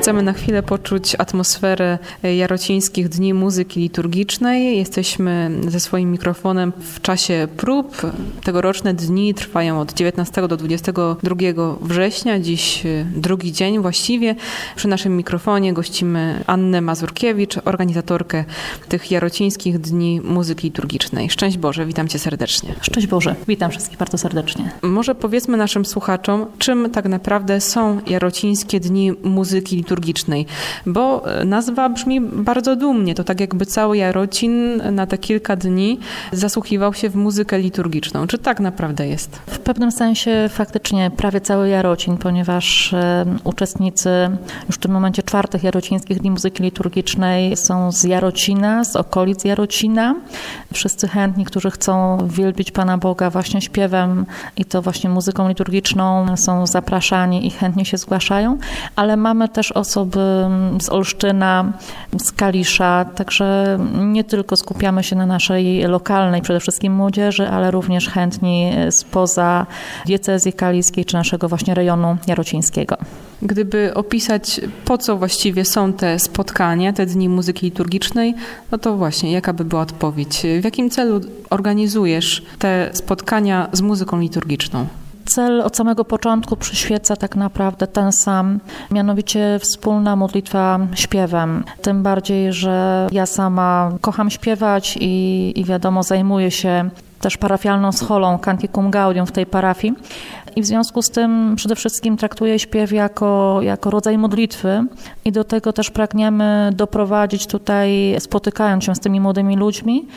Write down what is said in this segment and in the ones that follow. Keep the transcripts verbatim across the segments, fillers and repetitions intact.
Chcemy na chwilę poczuć atmosferę Jarocińskich Dni Muzyki Liturgicznej. Jesteśmy ze swoim mikrofonem w czasie prób. Tegoroczne dni trwają od dziewiętnastego do dwudziestego drugiego września. Dziś drugi dzień właściwie. Przy naszym mikrofonie gościmy Annę Mazurkiewicz, organizatorkę tych Jarocińskich Dni Muzyki Liturgicznej. Szczęść Boże, witam Cię serdecznie. Szczęść Boże, witam wszystkich bardzo serdecznie. Może powiedzmy naszym słuchaczom, czym tak naprawdę są Jarocińskie Dni Muzyki Liturgicznej, bo nazwa brzmi bardzo dumnie. To tak jakby cały Jarocin na te kilka dni zasłuchiwał się w muzykę liturgiczną. Czy tak naprawdę jest? W pewnym sensie faktycznie prawie cały Jarocin, ponieważ e, uczestnicy już w tym momencie czwartych Jarocińskich Dni Muzyki Liturgicznej są z Jarocina, z okolic Jarocina. Wszyscy chętni, którzy chcą wielbić Pana Boga właśnie śpiewem i to właśnie muzyką liturgiczną, są zapraszani i chętnie się zgłaszają, ale mamy też osoby z Olsztyna, z Kalisza, także nie tylko skupiamy się na naszej lokalnej, przede wszystkim młodzieży, ale również chętni spoza diecezji kaliskiej czy naszego właśnie rejonu jarocińskiego. Gdyby opisać, po co właściwie są te spotkania, te dni muzyki liturgicznej, no to właśnie, jaka by była odpowiedź? W jakim celu organizujesz te spotkania z muzyką liturgiczną? Cel od samego początku przyświeca tak naprawdę ten sam, mianowicie wspólna modlitwa śpiewem. Tym bardziej, że ja sama kocham śpiewać i, i wiadomo, zajmuję się też parafialną scholą Canticum Gaudium w tej parafii. I w związku z tym przede wszystkim traktuję śpiew jako, jako rodzaj modlitwy i do tego też pragniemy doprowadzić tutaj, spotykając się z tymi młodymi ludźmi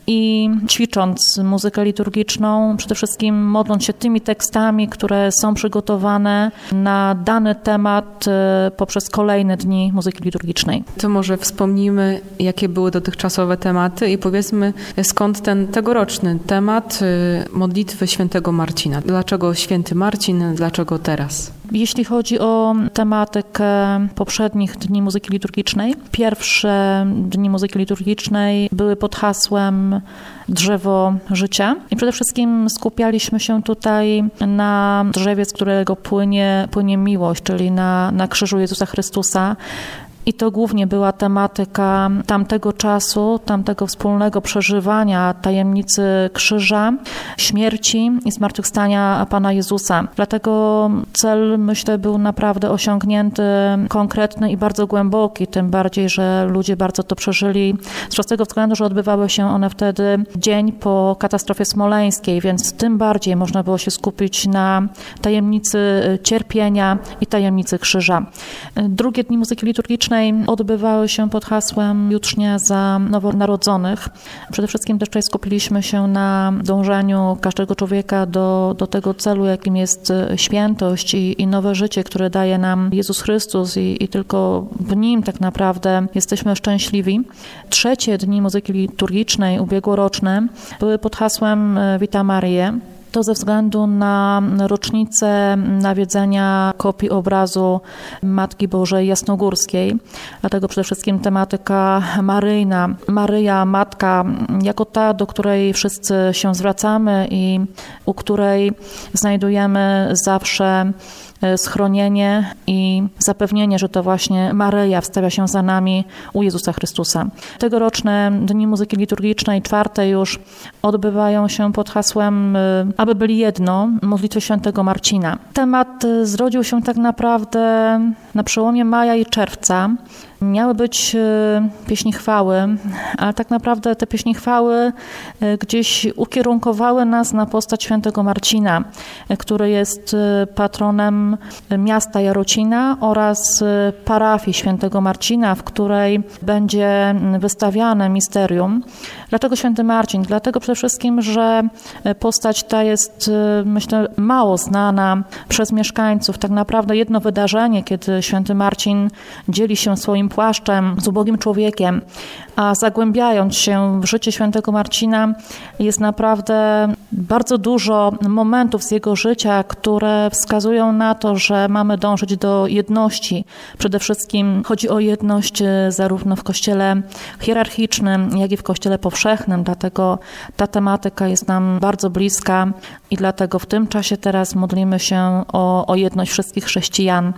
i ćwicząc muzykę liturgiczną, przede wszystkim modląc się tymi tekstami, które są przygotowane na dany temat poprzez kolejne dni muzyki liturgicznej. To może wspomnimy, jakie były dotychczasowe tematy i powiedzmy, skąd ten tegoroczny temat modlitwy świętego Marcina. Dlaczego święty Marcin, dlaczego teraz? Jeśli chodzi o tematykę poprzednich Dni Muzyki Liturgicznej, pierwsze Dni Muzyki Liturgicznej były pod hasłem Drzewo Życia i przede wszystkim skupialiśmy się tutaj na drzewie, z którego płynie, płynie miłość, czyli na, na krzyżu Jezusa Chrystusa. I to głównie była tematyka tamtego czasu, tamtego wspólnego przeżywania tajemnicy krzyża, śmierci i zmartwychwstania Pana Jezusa. Dlatego cel, myślę, był naprawdę osiągnięty, konkretny i bardzo głęboki, tym bardziej, że ludzie bardzo to przeżyli z prostego względu, że odbywały się one wtedy dzień po katastrofie smoleńskiej, więc tym bardziej można było się skupić na tajemnicy cierpienia i tajemnicy krzyża. Drugie Dni Muzyki Liturgicznej odbywały się pod hasłem Jutrznia za nowonarodzonych. Przede wszystkim też tutaj skupiliśmy się na dążeniu każdego człowieka do, do tego celu, jakim jest świętość i, i nowe życie, które daje nam Jezus Chrystus i, i tylko w Nim tak naprawdę jesteśmy szczęśliwi. Trzecie Dni Muzyki Liturgicznej, ubiegłoroczne, były pod hasłem Vita Mariae. To ze względu na rocznicę nawiedzenia kopii obrazu Matki Bożej Jasnogórskiej. Dlatego przede wszystkim tematyka maryjna. Maryja, Matka, jako ta, do której wszyscy się zwracamy i u której znajdujemy zawsze schronienie i zapewnienie, że to właśnie Maryja wstawia się za nami u Jezusa Chrystusa. Tegoroczne Dni Muzyki Liturgicznej, czwarte już, odbywają się pod hasłem Aby byli jedno, modlitwy świętego Marcina. Temat zrodził się tak naprawdę na przełomie maja i czerwca. Miały być pieśni chwały, ale tak naprawdę te pieśni chwały gdzieś ukierunkowały nas na postać świętego Marcina, który jest patronem miasta Jarocina oraz parafii świętego Marcina, w której będzie wystawiane misterium. Dlaczego święty Marcin? Dlatego przede wszystkim, że postać ta jest, myślę, mało znana przez mieszkańców. Tak naprawdę jedno wydarzenie, kiedy święty Marcin dzieli się swoim płaszczem z ubogim człowiekiem, a zagłębiając się w życie świętego Marcina jest naprawdę bardzo dużo momentów z jego życia, które wskazują na to, że mamy dążyć do jedności. Przede wszystkim chodzi o jedność zarówno w kościele hierarchicznym, jak i w kościele powszechnym, dlatego ta tematyka jest nam bardzo bliska i dlatego w tym czasie teraz modlimy się o, o jedność wszystkich chrześcijan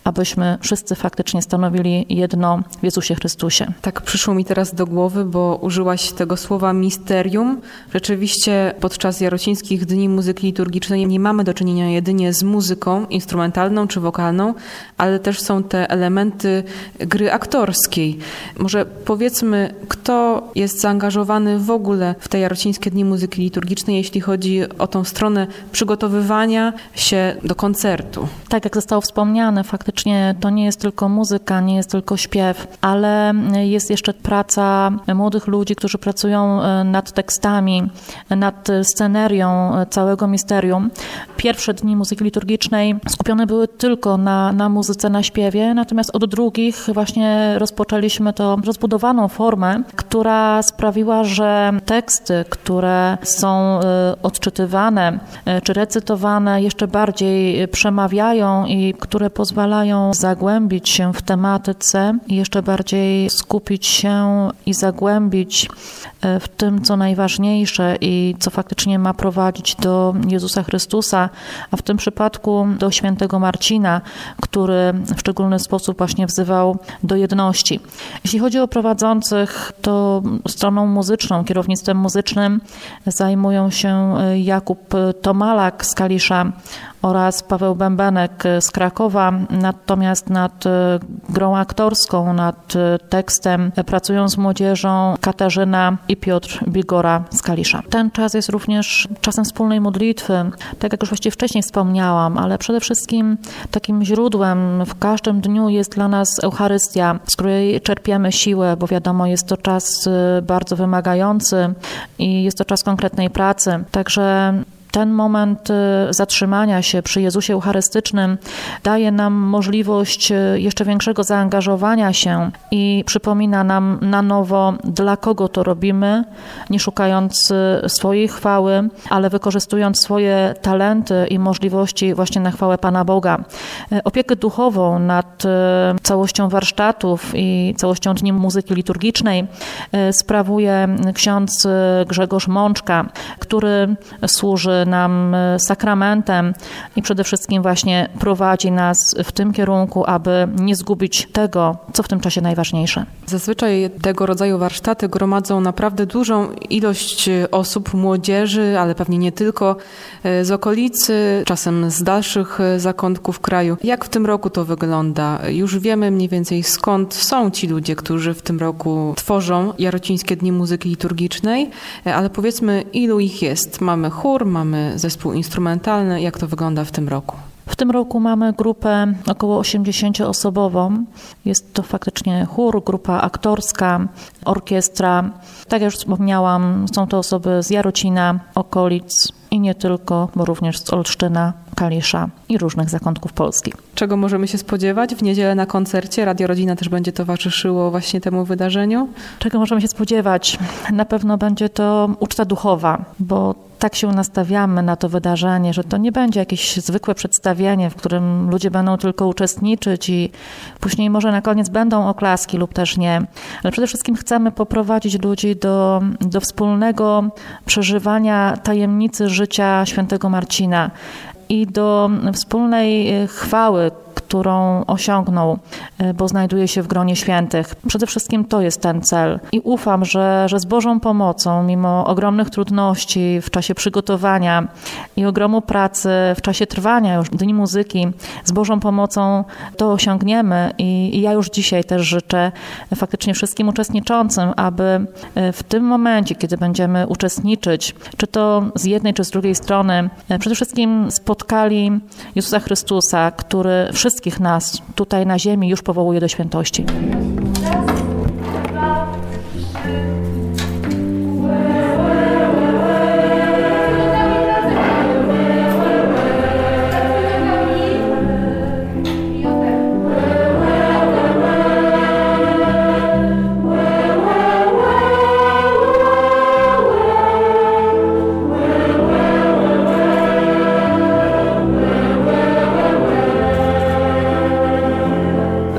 abyśmy wszyscy faktycznie stanowili jedno w Jezusie Chrystusie. Tak przyszło mi teraz do głowy, bo użyłaś tego słowa misterium. Rzeczywiście podczas Jarocińskich Dni Muzyki Liturgicznej nie mamy do czynienia jedynie z muzyką instrumentalną czy wokalną, ale też są te elementy gry aktorskiej. Może powiedzmy, kto jest zaangażowany w ogóle w te Jarocińskie Dni Muzyki Liturgicznej, jeśli chodzi o tą stronę przygotowywania się do koncertu? Tak jak zostało wspomniane, faktycznie to nie jest tylko muzyka, nie jest tylko śpiew, ale jest jeszcze praca młodych ludzi, którzy pracują nad tekstami, nad scenerią całego misterium. Pierwsze dni muzyki liturgicznej skupione były tylko na, na muzyce, na śpiewie, natomiast od drugich właśnie rozpoczęliśmy to rozbudowaną formę, która sprawiła, że teksty, które są odczytywane czy recytowane, jeszcze bardziej przemawiają i które pozwalają zagłębić się w tematyce i jeszcze bardziej skupić się i zagłębić w tym, co najważniejsze i co faktycznie ma prowadzić do Jezusa Chrystusa, a w tym przypadku do świętego Marcina, który w szczególny sposób właśnie wzywał do jedności. Jeśli chodzi o prowadzących, to stroną muzyczną, kierownictwem muzycznym zajmują się Jakub Tomalak z Kalisza oraz Paweł Bębenek z Krakowa, natomiast nad grą aktorską, nad tekstem pracują z młodzieżą Katarzyna i Piotr Bigora z Kalisza. Ten czas jest również czasem wspólnej modlitwy, tak jak już właściwie wcześniej wspomniałam, ale przede wszystkim takim źródłem w każdym dniu jest dla nas Eucharystia, z której czerpiemy siłę, bo wiadomo, jest to czas bardzo wymagający i jest to czas konkretnej pracy. Także ten moment zatrzymania się przy Jezusie Eucharystycznym daje nam możliwość jeszcze większego zaangażowania się i przypomina nam na nowo, dla kogo to robimy, nie szukając swojej chwały, ale wykorzystując swoje talenty i możliwości właśnie na chwałę Pana Boga. Opiekę duchową nad całością warsztatów i całością Dni Muzyki Liturgicznej sprawuje ksiądz Grzegorz Mączka, który służy nam sakramentem i przede wszystkim właśnie prowadzi nas w tym kierunku, aby nie zgubić tego, co w tym czasie najważniejsze. Zazwyczaj tego rodzaju warsztaty gromadzą naprawdę dużą ilość osób, młodzieży, ale pewnie nie tylko, z okolicy, czasem z dalszych zakątków kraju. Jak w tym roku to wygląda? Już wiemy mniej więcej, skąd są ci ludzie, którzy w tym roku tworzą Jarocińskie Dni Muzyki Liturgicznej, ale powiedzmy, ilu ich jest? Mamy chór, mamy zespół instrumentalny. Jak to wygląda w tym roku? W tym roku mamy grupę około osiemdziesięcioosobową. Jest to faktycznie chór, grupa aktorska, orkiestra. Tak jak już wspomniałam, są to osoby z Jarocina, okolic i nie tylko, bo również z Olsztyna, Kalisza i różnych zakątków Polski. Czego możemy się spodziewać w niedzielę na koncercie? Radio Rodzina też będzie towarzyszyło właśnie temu wydarzeniu? Czego możemy się spodziewać? Na pewno będzie to uczta duchowa, bo tak się nastawiamy na to wydarzenie, że to nie będzie jakieś zwykłe przedstawienie, w którym ludzie będą tylko uczestniczyć i później może na koniec będą oklaski lub też nie. Ale przede wszystkim chcemy poprowadzić ludzi do, do wspólnego przeżywania tajemnicy życia świętego Marcina i do wspólnej chwały, którą osiągnął, bo znajduje się w gronie świętych. Przede wszystkim to jest ten cel. I ufam, że, że z Bożą pomocą, mimo ogromnych trudności w czasie przygotowania i ogromu pracy, w czasie trwania już Dni Muzyki, z Bożą pomocą to osiągniemy. I, i ja już dzisiaj też życzę faktycznie wszystkim uczestniczącym, aby w tym momencie, kiedy będziemy uczestniczyć, czy to z jednej, czy z drugiej strony, przede wszystkim spotkali Jezusa Chrystusa, który wszystkich nas tutaj na ziemi już powołuje do świętości.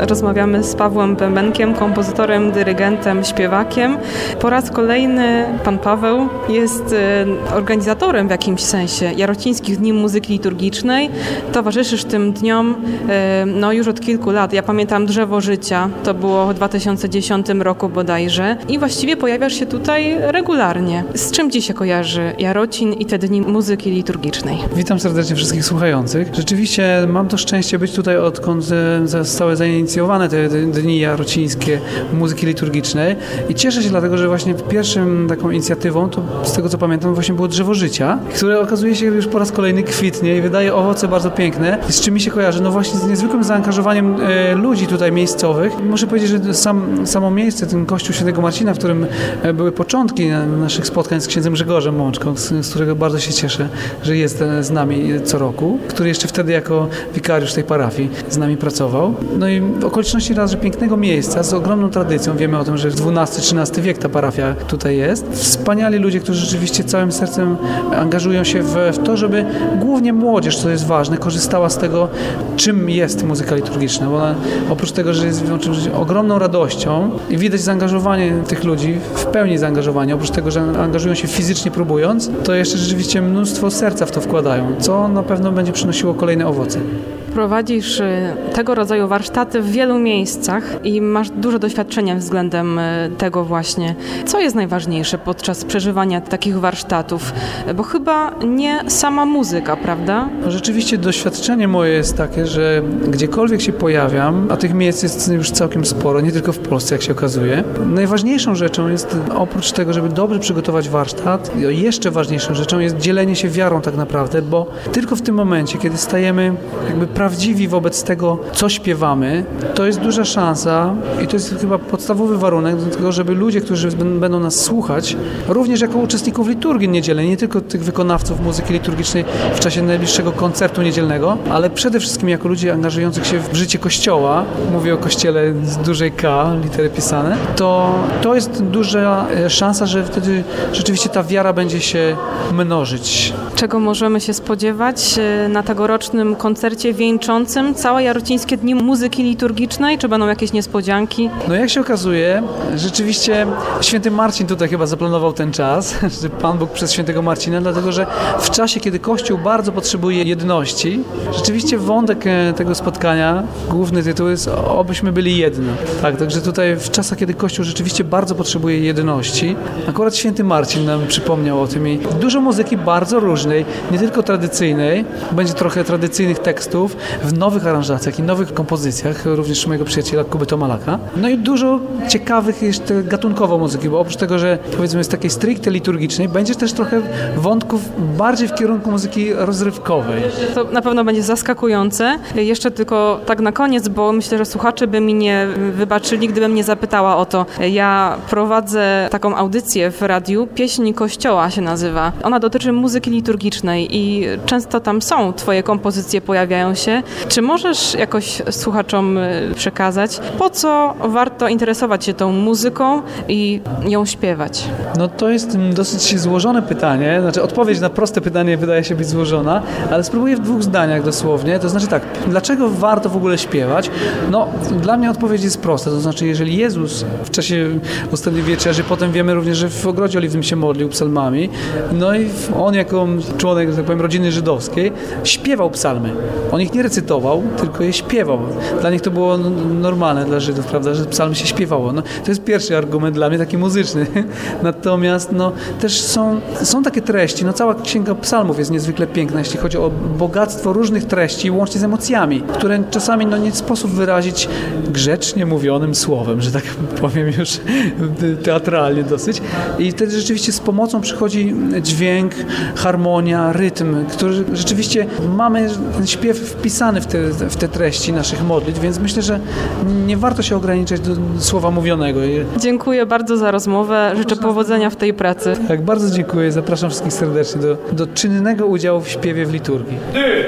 Rozmawiamy z Pawłem Bębenkiem, kompozytorem, dyrygentem, śpiewakiem. Po raz kolejny pan Paweł jest organizatorem w jakimś sensie Jarocińskich Dni Muzyki Liturgicznej. Towarzyszysz tym dniom no, już od kilku lat. Ja pamiętam Drzewo Życia, to było w dwa tysiące dziesiątym roku bodajże i właściwie pojawiasz się tutaj regularnie. Z czym ci się kojarzy Jarocin i te Dni Muzyki Liturgicznej? Witam serdecznie wszystkich słuchających. Rzeczywiście mam to szczęście być tutaj, odkąd zostały zainicjowane te Dni Jarocińskie Muzyki Liturgicznej i cieszę się dlatego, że właśnie pierwszym taką inicjatywą, to z tego co pamiętam, właśnie było Drzewo Życia, które okazuje się już po raz kolejny kwitnie i wydaje owoce bardzo piękne. I z czym mi się kojarzy? No właśnie z niezwykłym zaangażowaniem e, ludzi tutaj miejscowych. Muszę powiedzieć, że sam, samo miejsce, ten kościół Świętego Marcina, w którym e, były początki naszych spotkań z księdzem Grzegorzem Mączką, z, z którego bardzo się cieszę, że jest z nami co roku, który jeszcze wtedy jako wikariusz tej parafii z nami pracował. No i okoliczności raz, że pięknego miejsca z ogromną tradycją. Wiemy o tym, że dwunasty trzynasty wiek ta parafia tutaj jest. Wspaniali ludzie, którzy rzeczywiście całym sercem angażują się w, w to, żeby głównie młodzież, co jest ważne, korzystała z tego, czym jest muzyka liturgiczna. Bo ona, oprócz tego, że jest ogromną radością i widać zaangażowanie tych ludzi, w pełni zaangażowanie, oprócz tego, że angażują się fizycznie próbując, to jeszcze rzeczywiście mnóstwo serca w to wkładają, co na pewno będzie przynosiło kolejne owoce. Prowadzisz tego rodzaju warsztaty w wielu miejscach i masz dużo doświadczenia względem tego właśnie. Co jest najważniejsze podczas przeżywania takich warsztatów? Bo chyba nie sama muzyka, prawda? Rzeczywiście doświadczenie moje jest takie, że gdziekolwiek się pojawiam, a tych miejsc jest już całkiem sporo, nie tylko w Polsce, jak się okazuje, najważniejszą rzeczą jest, oprócz tego, żeby dobrze przygotować warsztat, jeszcze ważniejszą rzeczą jest dzielenie się wiarą tak naprawdę, bo tylko w tym momencie, kiedy stajemy jakby prawdziwi wobec tego, co śpiewamy, to jest duża szansa i to jest chyba podstawowy warunek do tego, żeby ludzie, którzy będą nas słuchać, również jako uczestników liturgii niedzielnej, nie tylko tych wykonawców muzyki liturgicznej w czasie najbliższego koncertu niedzielnego, ale przede wszystkim jako ludzi angażujących się w życie Kościoła, mówię o Kościele z dużej K, litery pisane, to to jest duża szansa, że wtedy rzeczywiście ta wiara będzie się mnożyć. Czego możemy się spodziewać na tegorocznym koncercie wieńczącym całe Jarocińskie Dni Muzyki Liturgicznej? Czy będą jakieś niespodzianki? No jak się okazuje, rzeczywiście święty Marcin tutaj chyba zaplanował ten czas, że Pan Bóg przez świętego Marcina, dlatego że w czasie, kiedy Kościół bardzo potrzebuje jedności, rzeczywiście wątek tego spotkania, główny tytuł jest obyśmy byli jedno. Tak, także tutaj w czasach, kiedy Kościół rzeczywiście bardzo potrzebuje jedności, akurat święty Marcin nam przypomniał o tym i dużo muzyki bardzo różnej, nie tylko tradycyjnej, będzie trochę tradycyjnych tekstów, w nowych aranżacjach i nowych kompozycjach, również mojego przyjaciela Kuby Tomalaka. No i dużo ciekawych jeszcze gatunkowo muzyki, bo oprócz tego, że powiedzmy jest takiej stricte liturgicznej, będzie też trochę wątków bardziej w kierunku muzyki rozrywkowej. To na pewno będzie zaskakujące. Jeszcze tylko tak na koniec, bo myślę, że słuchacze by mi nie wybaczyli, gdybym nie zapytała o to. Ja prowadzę taką audycję w radiu, Pieśń Kościoła się nazywa. Ona dotyczy muzyki liturgicznej i często tam są twoje kompozycje, pojawiają się. Czy możesz jakoś słuchaczom przekazać, po co warto interesować się tą muzyką i ją śpiewać? No to jest dosyć złożone pytanie, znaczy odpowiedź na proste pytanie wydaje się być złożona, ale spróbuję w dwóch zdaniach dosłownie, to znaczy tak, dlaczego warto w ogóle śpiewać? No dla mnie odpowiedź jest prosta, to znaczy jeżeli Jezus w czasie ostatniej wieczerzy, potem wiemy również, że w Ogrodzie Oliwnym się modlił psalmami, no i on jako członek, że tak powiem, rodziny żydowskiej śpiewał psalmy. On ich nie recytował, tylko je śpiewał. Dla nich to było normalne, dla Żydów, prawda, że psalmy się śpiewało. No, to jest pierwszy argument dla mnie, taki muzyczny. Natomiast no, też są, są takie treści, no cała księga psalmów jest niezwykle piękna, jeśli chodzi o bogactwo różnych treści, łącznie z emocjami, które czasami no, nie sposób wyrazić grzecznie mówionym słowem, że tak powiem już teatralnie dosyć. I wtedy rzeczywiście z pomocą przychodzi dźwięk, harmonia, rytm, który rzeczywiście mamy ten śpiew wpisany w te, w te treści naszych modlitw, więc myślę, że nie warto się ograniczać do słowa mówionego. Dziękuję bardzo za rozmowę. Życzę powodzenia w tej pracy. Tak, bardzo dziękuję. Zapraszam wszystkich serdecznie do, do czynnego udziału w śpiewie w liturgii. Ty!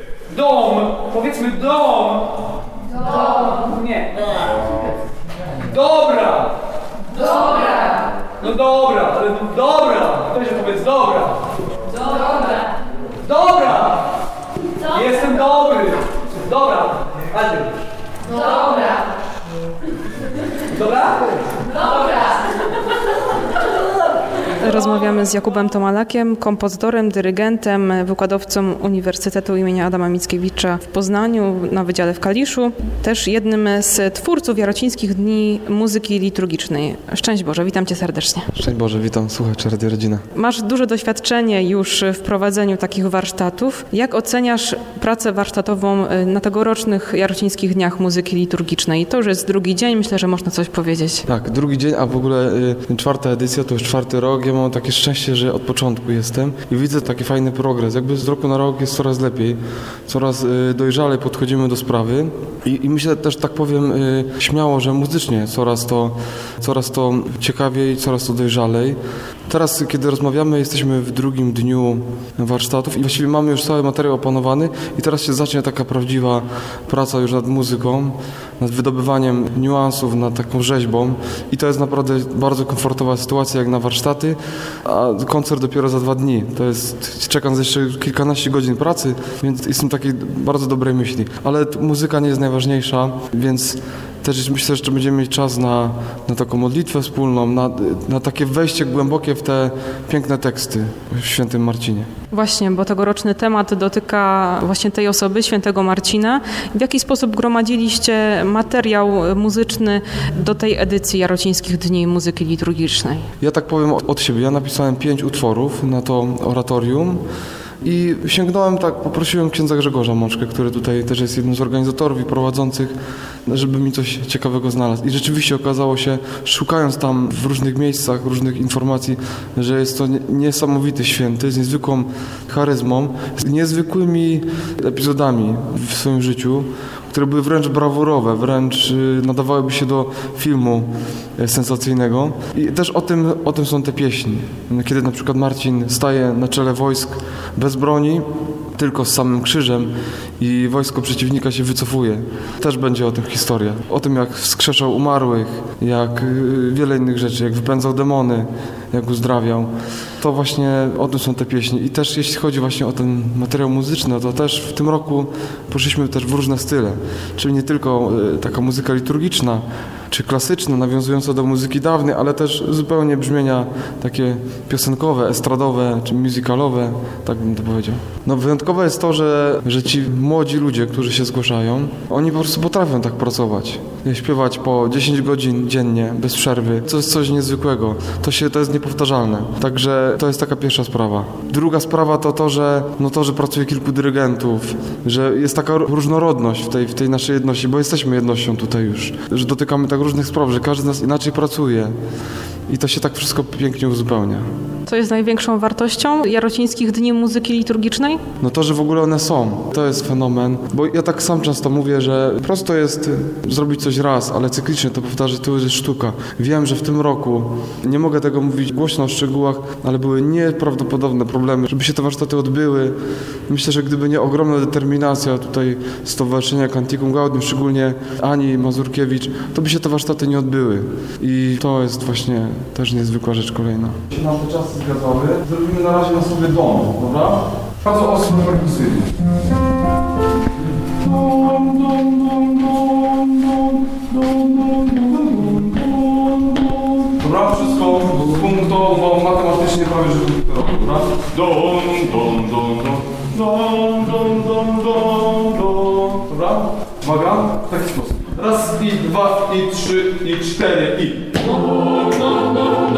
Dom! Powiedzmy dom! Dom! Nie. Dobra! Dobra! No dobra, ale dobra! Weź powiedz dobra! Dobra! Dobra! Jestem dobry! Dobra! Adieu! Dobra! Dobra? Rozmawiamy z Jakubem Tomalakiem, kompozytorem, dyrygentem, wykładowcą Uniwersytetu imienia Adama Mickiewicza w Poznaniu na Wydziale w Kaliszu, też jednym z twórców Jarocińskich Dni Muzyki Liturgicznej. Szczęść Boże, witam Cię serdecznie. Szczęść Boże, witam słuchaczy Radia Rodzina. Masz duże doświadczenie już w prowadzeniu takich warsztatów. Jak oceniasz pracę warsztatową na tegorocznych Jarocińskich Dniach Muzyki Liturgicznej? To już jest drugi dzień, myślę, że można coś powiedzieć. Tak, drugi dzień, a w ogóle y, czwarta edycja, to już czwarty rok. Ja mam takie szczęście, że od początku jestem i widzę taki fajny progres. Jakby z roku na rok jest coraz lepiej, coraz y, dojrzalej podchodzimy do sprawy i, i myślę też, tak powiem y, śmiało, że muzycznie coraz to, coraz to ciekawiej, coraz to dojrzalej. Teraz, kiedy rozmawiamy, jesteśmy w drugim dniu warsztatów i właściwie mamy już cały materiał opanowany i teraz się zacznie taka prawdziwa praca już nad muzyką, nad wydobywaniem niuansów, nad taką rzeźbą i to jest naprawdę bardzo komfortowa sytuacja jak na warsztaty, a koncert dopiero za dwa dni. To jest, czekam jeszcze kilkanaście godzin pracy, więc jestem takiej bardzo dobrej myśli. Ale muzyka nie jest najważniejsza, więc też myślę, że będziemy mieć czas na, na taką modlitwę wspólną, na, na takie wejście głębokie w te piękne teksty w Świętym Marcinie. Właśnie, bo tegoroczny temat dotyka właśnie tej osoby, Świętego Marcina. W jaki sposób gromadziliście materiał muzyczny do tej edycji Jarocińskich Dni Muzyki Liturgicznej? Ja tak powiem od siebie. Ja napisałem pięć utworów na to oratorium. I sięgnąłem tak, poprosiłem księdza Grzegorza Mączkę, który tutaj też jest jednym z organizatorów i prowadzących, żeby mi coś ciekawego znalazł. I rzeczywiście okazało się, szukając tam w różnych miejscach, różnych informacji, że jest to niesamowity święty, z niezwykłą charyzmą, z niezwykłymi epizodami w swoim życiu, które były wręcz brawurowe, wręcz nadawałyby się do filmu sensacyjnego. I też o tym, o tym są te pieśni. Kiedy na przykład Marcin staje na czele wojsk bez broni, tylko z samym krzyżem i wojsko przeciwnika się wycofuje. Też będzie o tym historia. O tym, jak wskrzeszał umarłych, jak wiele innych rzeczy, jak wypędzał demony, jak uzdrawiał. To właśnie o tym są te pieśni. I też jeśli chodzi właśnie o ten materiał muzyczny, to też w tym roku poszliśmy też w różne style. Czyli nie tylko taka muzyka liturgiczna, czy klasyczna, nawiązująca do muzyki dawnej, ale też zupełnie brzmienia takie piosenkowe, estradowe, czy musicalowe, tak bym to powiedział. No wyjątkowe jest to, że, że ci młodzi ludzie, którzy się zgłaszają, oni po prostu potrafią tak pracować. Śpiewać po dziesięć godzin dziennie, bez przerwy. To jest coś niezwykłego. To się, to jest niepowtarzalne. Także to jest taka pierwsza sprawa. Druga sprawa to to, że, no to, że pracuje kilku dyrygentów, że jest taka różnorodność w tej, w tej naszej jedności, bo jesteśmy jednością tutaj już, że dotykamy tak różnych spraw, że każdy z nas inaczej pracuje i to się tak wszystko pięknie uzupełnia. Co jest największą wartością Jarocińskich Dni Muzyki Liturgicznej? No to, że w ogóle one są. To jest fenomen, bo ja tak sam często mówię, że prosto jest zrobić coś raz, ale cyklicznie to powtarzać, to już jest sztuka. Wiem, że w tym roku, nie mogę tego mówić głośno o szczegółach, ale były nieprawdopodobne problemy, żeby się te warsztaty odbyły. Myślę, że gdyby nie ogromna determinacja tutaj Stowarzyszenia Canticum Gaudium, szczególnie Ani Mazurkiewicz, to by się te warsztaty nie odbyły. I to jest właśnie też niezwykła rzecz kolejna. Nam te czasy zgadzały. Zrobimy na razie na sobie dom, dobra? Bardzo ostro perkusyjnie. Dobra, wszystko punktowo, matematycznie prawie, że punktowo, dobra? Dom, dom, dom, dom, dom, dom, dom, dom, dom. Dobra? Uwaga, w taki sposób. Raz, i dwa, i trzy, i cztery, i... Dom, dom, dom.